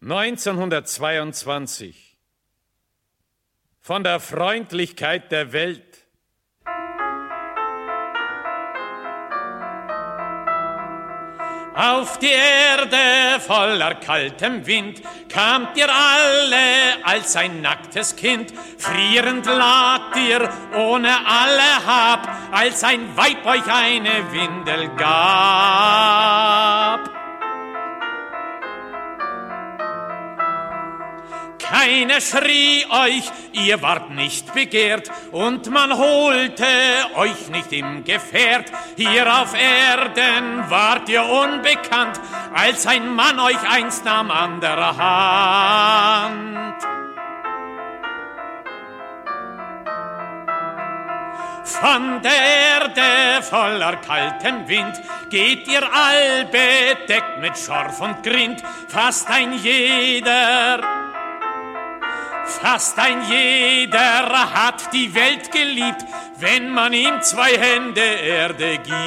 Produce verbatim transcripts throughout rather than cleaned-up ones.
neunzehnhundertzweiundzwanzig. Von der Freundlichkeit der Welt. Auf die Erde voller kaltem Wind kamt ihr alle als ein nacktes Kind. Frierend lagt ihr ohne alle Hab, als ein Weib euch eine Windel gab. Keiner schrie euch, ihr wart nicht begehrt, und man holte euch nicht im Gefährt. Hier auf Erden wart ihr unbekannt, als ein Mann euch einst nahm an der Hand. Von der Erde voller kaltem Wind geht ihr all bedeckt mit Schorf und Grind. Fast ein jeder Fast ein jeder hat die Welt geliebt, wenn man ihm zwei Hände Erde gibt.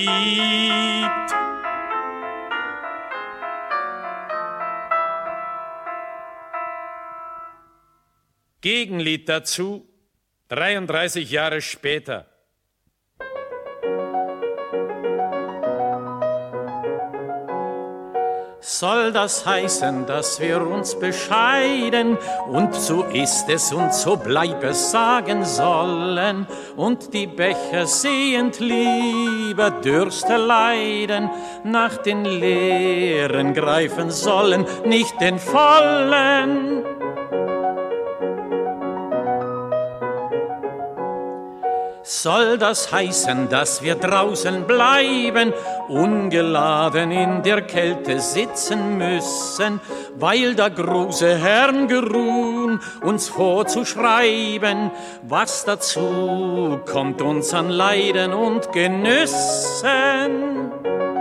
Gegenlied dazu, dreiunddreißig Jahre später. Soll das heißen, dass wir uns bescheiden, und so ist es und so bleib es sagen sollen, und die Becher sehend lieber Dürste leiden, nach den leeren greifen sollen, nicht den vollen. Soll das heißen, dass wir draußen bleiben, ungeladen in der Kälte sitzen müssen, weil da große Herren geruhen, uns vorzuschreiben, was dazu kommt uns an Leiden und Genüssen?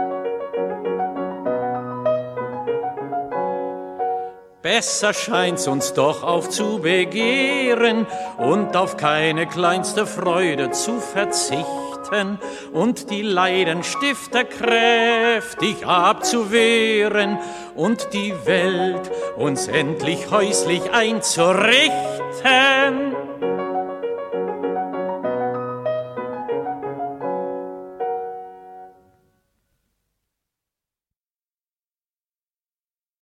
Besser scheint's uns doch aufzubegehren und auf keine kleinste Freude zu verzichten und die Leidenstifter kräftig abzuwehren und die Welt uns endlich häuslich einzurichten.